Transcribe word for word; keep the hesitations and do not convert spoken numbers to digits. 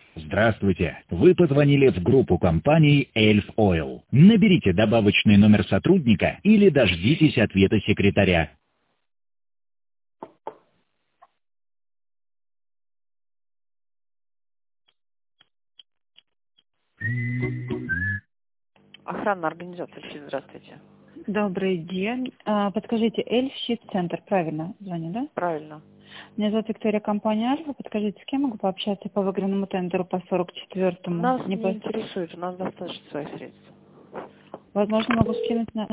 Здравствуйте. Вы позвонили в группу компаний Elf Oil. Наберите добавочный номер сотрудника или дождитесь ответа секретаря. Охранная организация, Эльф, здравствуйте. Добрый день. А, Подскажите, Эльф Щит Центр, правильно звоню, да? Правильно. Меня зовут Виктория, компания Альфа. Подскажите, с кем могу пообщаться по выигранному тендеру по сорок четвёртому? Нас Не не по- интересует, у нас достаточно своих средств. Возможно, могу скинуть на